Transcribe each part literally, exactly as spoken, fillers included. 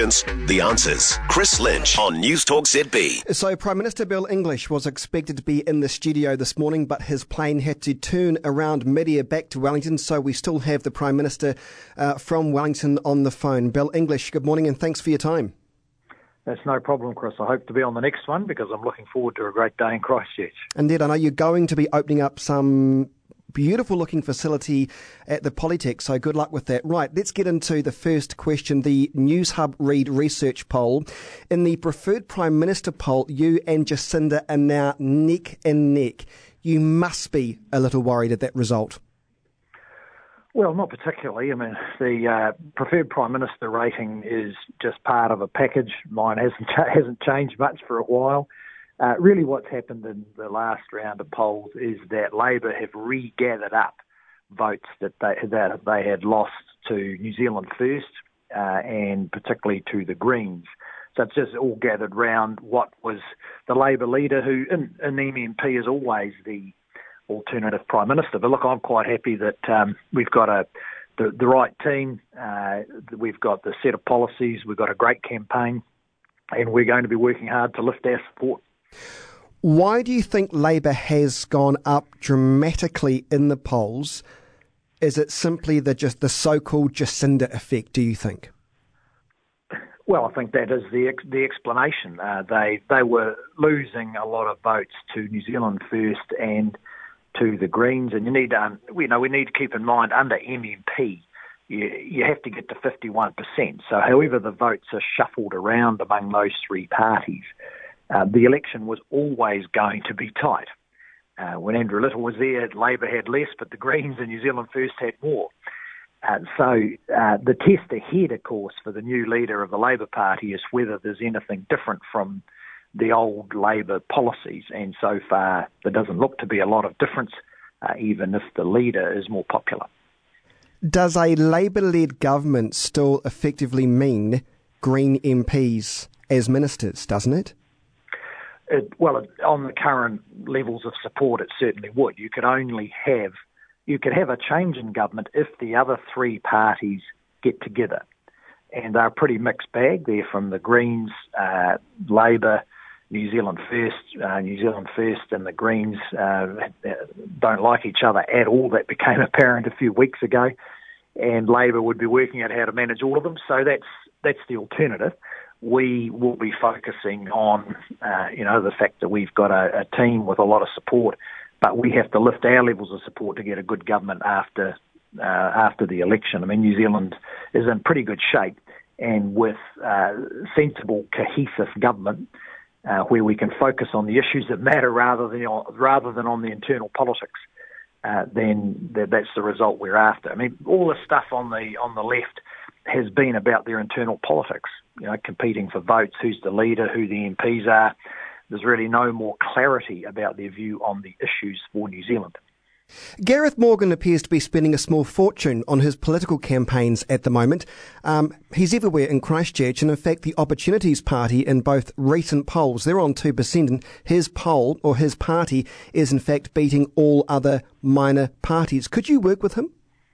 questions, the answers. Chris Lynch on News Talk Z B. So Prime Minister Bill English was expected to be in the studio this morning, but his plane had to turn around mid-air back to Wellington, so we still have the Prime Minister uh, from Wellington on the phone. Bill English, good morning and thanks for your time. That's no problem, Chris. I hope to be on the next one because I'm looking forward to a great day in Christchurch. Indeed, I know you're going to be opening up some beautiful looking facility at the Polytech, so good luck with that. Right, let's get into the first question, the News Hub Reid research poll. In the preferred Prime Minister poll, you and Jacinda are now neck and neck. You must be a little worried at that result. Well, not particularly. I mean, the uh, preferred Prime Minister rating is just part of a package. Mine hasn't hasn't changed much for a while. Uh, really what's happened in the last round of polls is that Labour have regathered up votes that they, that they had lost to New Zealand First uh, and particularly to the Greens. So it's just all gathered round what was the Labour leader, who in, in the M M P is always the alternative Prime Minister. But look, I'm quite happy that um, we've got a the, the right team, uh, we've got the set of policies, we've got a great campaign, and we're going to be working hard to lift our support. Why do you think Labour has gone up dramatically in the polls? Is it simply the just the so-called Jacinda effect, do you think? Well, I think that is the ex- the explanation. Uh, they they were losing a lot of votes to New Zealand First and to the Greens, and you need to, um, you know, we need to keep in mind under M M P, you, you have to get to fifty-one percent. So, however the votes are shuffled around among those three parties, uh, the election was always going to be tight. Uh, when Andrew Little was there, Labour had less, but the Greens and New Zealand First had more. Uh, so uh, the test ahead, of course, for the new leader of the Labour Party is whether there's anything different from the old Labour policies, and so far there doesn't look to be a lot of difference, uh, even if the leader is more popular. Does a Labour-led government still effectively mean Green M Ps as ministers, doesn't it? It well, it, on the current levels of support, it certainly would. You could only have, you could have a change in government if the other three parties get together. And they're a pretty mixed bag. They're from the Greens, uh, Labour, New Zealand First, uh, New Zealand First and the Greens uh, don't like each other at all. That became apparent a few weeks ago, and Labour would be working out how to manage all of them. So that's that's the alternative. We will be focusing on, uh, you know, the fact that we've got a, a team with a lot of support, but we have to lift our levels of support to get a good government after uh, after the election. I mean, New Zealand is in pretty good shape, and with uh, sensible, cohesive government, Uh, where we can focus on the issues that matter rather than rather than on the internal politics, uh, then th- that's the result we're after. I mean, all the stuff on the on the left has been about their internal politics, you know, competing for votes, who's the leader, who the M Ps are. There's really no more clarity about their view on the issues for New Zealand. Gareth Morgan appears to be spending a small fortune on his political campaigns at the moment. Um, he's everywhere in Christchurch, and in fact the Opportunities Party in both recent polls, they're on two percent, and his poll, or his party, is in fact beating all other minor parties. Could you work with him?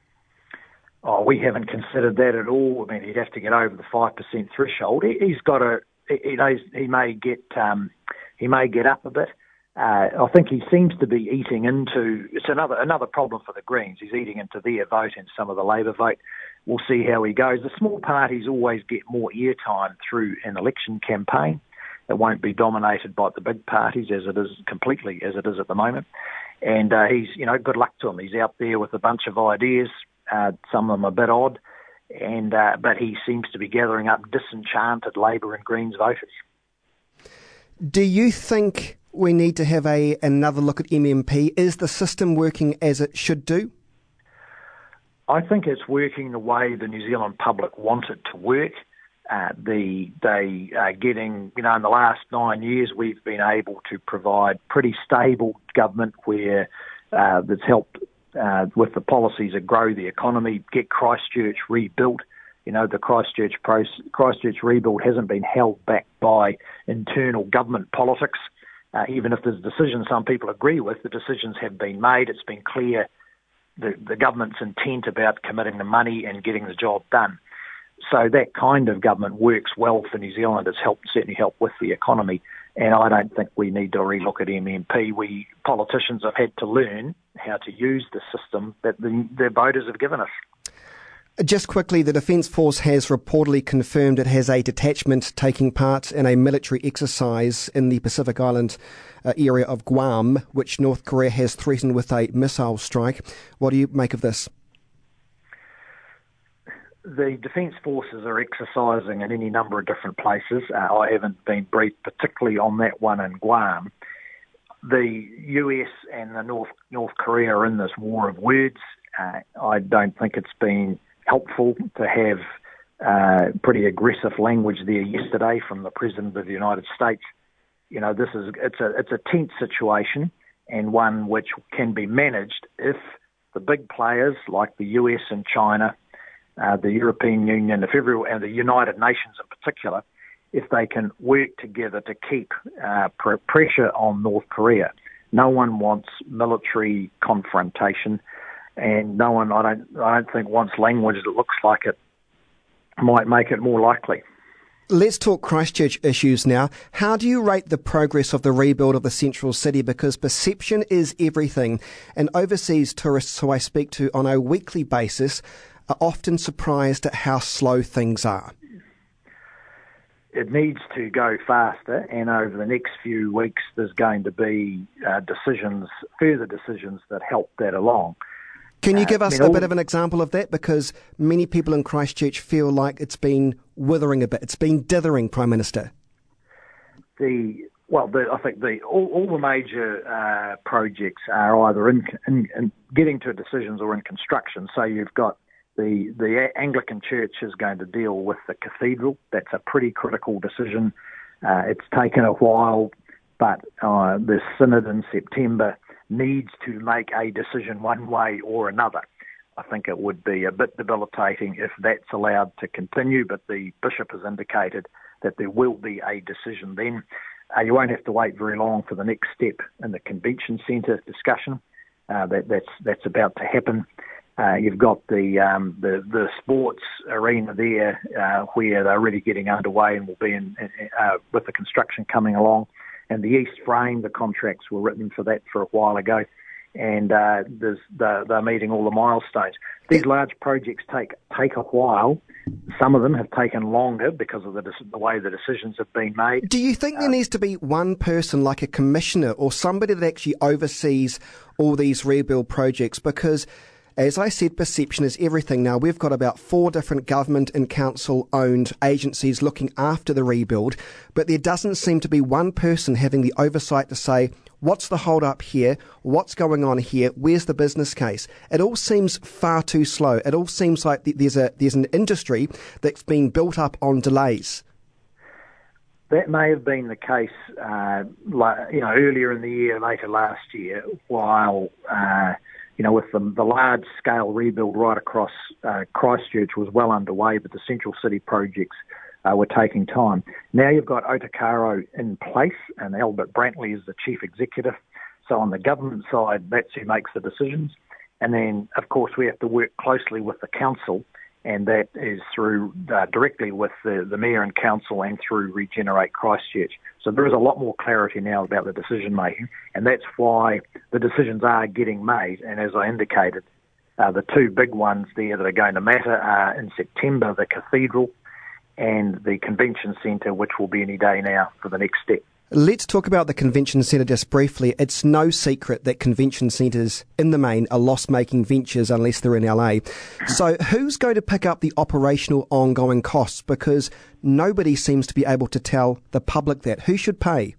Oh, we haven't considered that at all. I mean, he'd have to get over the five percent threshold. He, he's got a, he knows he may get, um, he may get up a bit. Uh, I think he seems to be eating into, it's another another problem for the Greens. He's eating into their vote and some of the Labour vote. We'll see how he goes. The small parties always get more airtime through an election campaign. It won't be dominated by the big parties as it is completely as it is at the moment. And uh, he's, you know, good luck to him. He's out there with a bunch of ideas, uh, some of them a bit odd, and uh, but he seems to be gathering up disenchanted Labour and Greens voters. Do you think we need to have a another look at M M P? Is the system working as it should do? I think it's working the way the New Zealand public want it to work. Uh, the they are getting, you know, in the last nine years we've been able to provide pretty stable government where uh, that's helped uh, with the policies that grow the economy, get Christchurch rebuilt. You know, the Christchurch, pro- Christchurch rebuild hasn't been held back by internal government politics. Uh, even if there's decisions some people agree with, the decisions have been made. It's been clear the, the government's intent about committing the money and getting the job done. so that kind of government works well for New Zealand. It's helped, certainly helped with the economy. And I don't think we need to relook at M M P. We politicians have had to learn how to use the system that the, the voters have given us. Just quickly, the Defence Force has reportedly confirmed it has a detachment taking part in a military exercise in the Pacific Island uh, area of Guam, which North Korea has threatened with a missile strike. What do you make of this? The Defence Forces are exercising in any number of different places. Uh, I haven't been briefed particularly on that one in Guam. The U S and the North North Korea are in this war of words. Uh, I don't think it's been helpful to have uh, pretty aggressive language there yesterday from the President of the United States. You know, this is it's a it's a tense situation, and one which can be managed if the big players like the U S and China, Uh, the European Union, if every, and the United Nations in particular, if they can work together to keep uh, pr- pressure on North Korea. No one wants military confrontation, and no one, I don't, I don't think, wants language that looks like it might make it more likely. Let's talk Christchurch issues now. How do you rate the progress of the rebuild of the central city? Because perception is everything, and overseas tourists who I speak to on a weekly basis are often surprised at how slow things are. It needs to go faster, and over the next few weeks there's going to be uh, decisions, further decisions that help that along. Can you give uh, us I mean, a all, bit of an example of that? Because many people in Christchurch feel like it's been withering a bit. It's been dithering, Prime Minister. The Well, the, I think the all, all the major uh, projects are either in, in, in getting to decisions or in construction. So you've got The, the Anglican Church is going to deal with the cathedral. That's a pretty critical decision. Uh, it's taken a while, but uh, the Synod in September needs to make a decision one way or another. I think it would be a bit debilitating if that's allowed to continue, but the Bishop has indicated that there will be a decision then. Uh, you won't have to wait very long for the next step in the convention centre discussion. Uh, that, that's, that's about to happen. Uh, you've got the, um, the the sports arena there uh, where they're really getting underway and will be in, uh, with the construction coming along. And the East Frame, the contracts were written for that for a while ago. And uh, there's, they're, they're meeting all the milestones. These large projects take take a while. Some of them have taken longer because of the, the way the decisions have been made. Do you think there uh, needs to be one person like a commissioner or somebody that actually oversees all these rebuild projects? Because as I said, perception is everything. Now, we've got about four different government and council-owned agencies looking after the rebuild, but there doesn't seem to be one person having the oversight to say, what's the hold-up here? What's going on here? Where's the business case? It all seems far too slow. It all seems like there's a there's an industry that's been built up on delays. That may have been the case, uh, you know, earlier in the year, later last year, while... Uh, You know, with the, the large-scale rebuild right across uh, Christchurch was well underway, but the Central City projects uh, were taking time. Now you've got Otakaro in place, and Albert Brantley is the chief executive. So on the government side, that's who makes the decisions. And then, of course, we have to work closely with the council, and that is through uh, directly with the, the mayor and council and through Regenerate Christchurch. So there is a lot more clarity now about the decision making, and that's why the decisions are getting made. And as I indicated, uh, the two big ones there that are going to matter are in September, the cathedral and the convention centre, which will be any day now for the next step. Let's talk about the convention centre just briefly. It's no secret that convention centres, in the main, are loss-making ventures unless they're in L A. So who's going to pick up the operational ongoing costs? Because nobody seems to be able to tell the public that. Who should pay?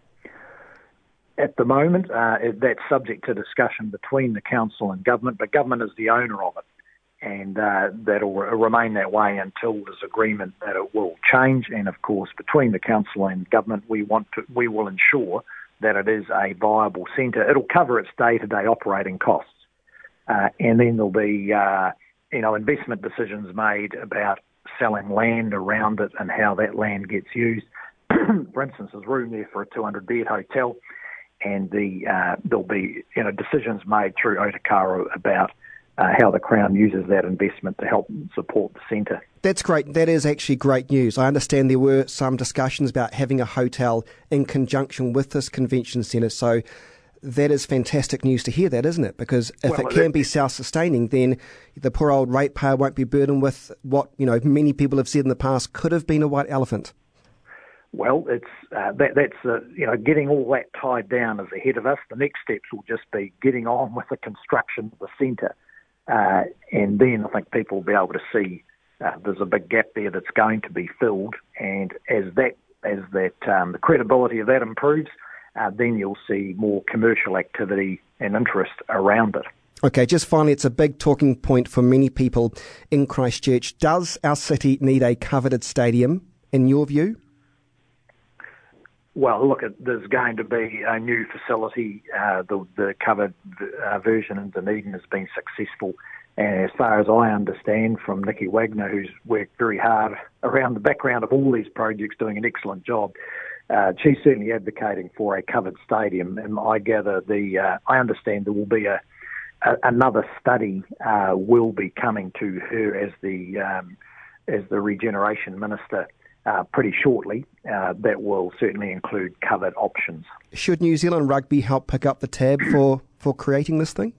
At the moment, uh, that's subject to discussion between the council and government, but government is the owner of it. And uh, that'll remain that way until there's agreement that it will change. And of course, between the council and government, we want to, we will ensure that it is a viable centre. It'll cover its day-to-day operating costs, uh, and then there'll be uh, you know investment decisions made about selling land around it and how that land gets used. For instance, there's room there for a two hundred bed hotel, and the uh, there'll be you know decisions made through Otakaro about uh, how the Crown uses that investment to help support the centre. That's great. That is actually great news. I understand there were some discussions about having a hotel in conjunction with this convention centre, so that is fantastic news to hear that, isn't it? Because if well, it can it, be self-sustaining, then the poor old ratepayer won't be burdened with what, you know, many people have said in the past could have been a white elephant. Well, it's uh, that, that's uh, you know getting all that tied down is ahead of us. The next steps will just be getting on with the construction of the centre, uh, and then I think people will be able to see uh, there's a big gap there that's going to be filled, and as that as that um, the credibility of that improves, uh, then you'll see more commercial activity and interest around it. Okay, just finally, it's a big talking point for many people in Christchurch. Does our city need a coveted stadium, in your view? Well, look, there's going to be a new facility. Uh, the, the covered uh, version in Dunedin has been successful. And as far as I understand from Nikki Wagner, who's worked very hard around the background of all these projects, doing an excellent job, uh, she's certainly advocating for a covered stadium. And I gather the, uh, I understand there will be a, a another study uh, will be coming to her as the um, as the regeneration minister. Uh, pretty shortly, uh, that will certainly include covered options. Should New Zealand Rugby help pick up the tab for, for creating this thing?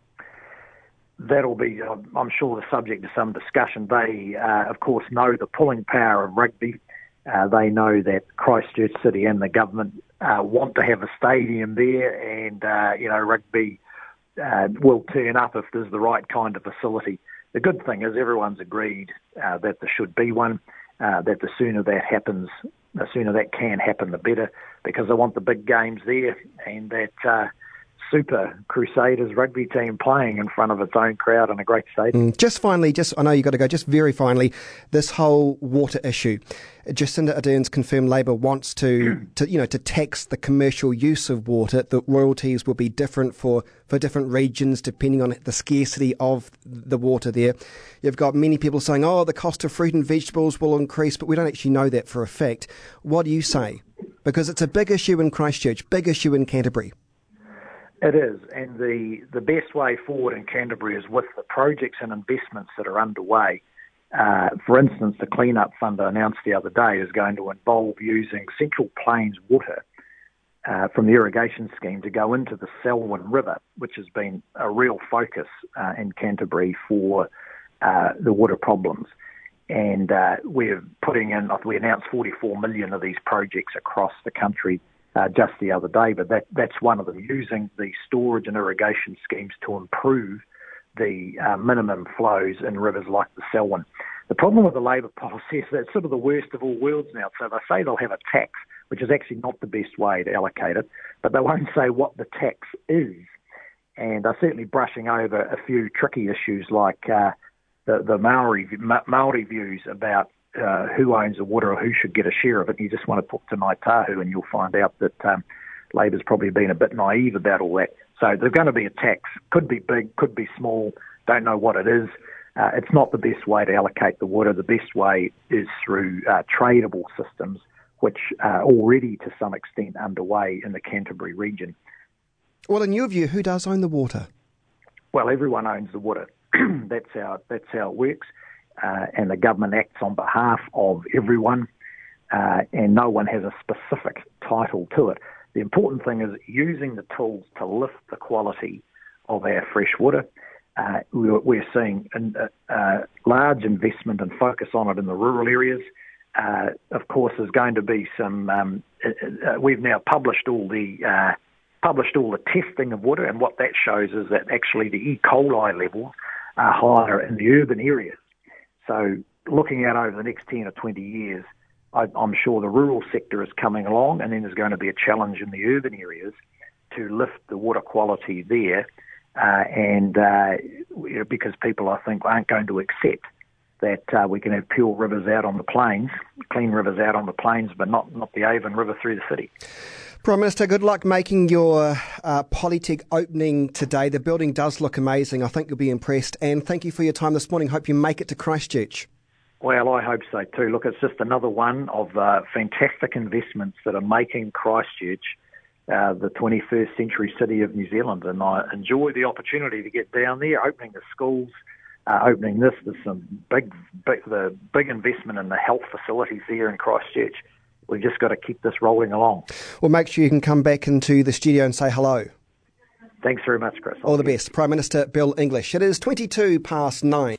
That'll be, uh, I'm sure, the subject of some discussion. They, uh, of course, know the pulling power of rugby. Uh, they know that Christchurch City and the government uh, want to have a stadium there, and, uh, you know, rugby uh, will turn up if there's the right kind of facility. The good thing is everyone's agreed uh, that there should be one. Uh, that the sooner that happens, the sooner that can happen, the better, because I want the big games there and that uh, super Crusaders rugby team playing in front of its own crowd in a great stadium. Mm, just finally, just I know you've got to go, just very finally, this whole water issue. Jacinda Ardern's confirmed Labour wants to, to, you know, to tax the commercial use of water. The royalties will be different for, for different regions depending on the scarcity of the water there. You've got many people saying, oh, the cost of fruit and vegetables will increase, but we don't actually know that for a fact. What do you say? Because it's a big issue in Christchurch, big issue in Canterbury. It is, and the, the best way forward in Canterbury is with the projects and investments that are underway. Uh, for instance, the clean-up fund announced the other day is going to involve using Central Plains water uh, from the irrigation scheme to go into the Selwyn River, which has been a real focus uh, in Canterbury for uh, the water problems. And uh, we're putting in, we announced forty-four million of these projects across the country Uh, just the other day, but that, that's one of them, using the storage and irrigation schemes to improve the uh, minimum flows in rivers like the Selwyn. The problem with the Labour policy is that it's sort of the worst of all worlds now. So they say they'll have a tax, which is actually not the best way to allocate it, but they won't say what the tax is. And they're certainly brushing over a few tricky issues like uh, the, the Maori, Ma- Maori views about Uh, who owns the water or who should get a share of it. And you just want to talk to Ngāi Tahu and you'll find out that um, Labour's probably been a bit naive about all that. So there's going to be a tax. Could be big, could be small, don't know what it is. Uh, it's not the best way to allocate the water. The best way is through uh, tradable systems, which are already to some extent underway in the Canterbury region. Well, in your view, who does own the water? Well, everyone owns the water. that's how that's how it works. Uh, and the government acts on behalf of everyone, uh, and no one has a specific title to it. The important thing is using the tools to lift the quality of our fresh water. Uh, we're, we're seeing a, a large investment and focus on it in the rural areas. Uh, of course, there's going to be some. Um, uh, we've now published all the uh, published all the testing of water, and what that shows is that actually the E. coli levels are higher in the urban areas. So looking out over the next ten or twenty years, I, I'm sure the rural sector is coming along, and then there's going to be a challenge in the urban areas to lift the water quality there, uh, and uh, because people, I think, aren't going to accept that uh, we can have pure rivers out on the plains, clean rivers out on the plains, but not, not the Avon River through the city. Prime Minister, good luck making your uh, Polytech opening today. The building does look amazing. I think you'll be impressed. And thank you for your time this morning. Hope you make it to Christchurch. Well, I hope so too. Look, it's just another one of uh, fantastic investments that are making Christchurch uh, the twenty-first century city of New Zealand. And I enjoy the opportunity to get down there, opening the schools, uh, opening this. There's some big, big, the big investment in the health facilities there in Christchurch. We've just got to keep this rolling along. Well, make sure you can come back into the studio and say hello. Thanks very much, Chris. All the best. Prime Minister Bill English. It is twenty-two past nine.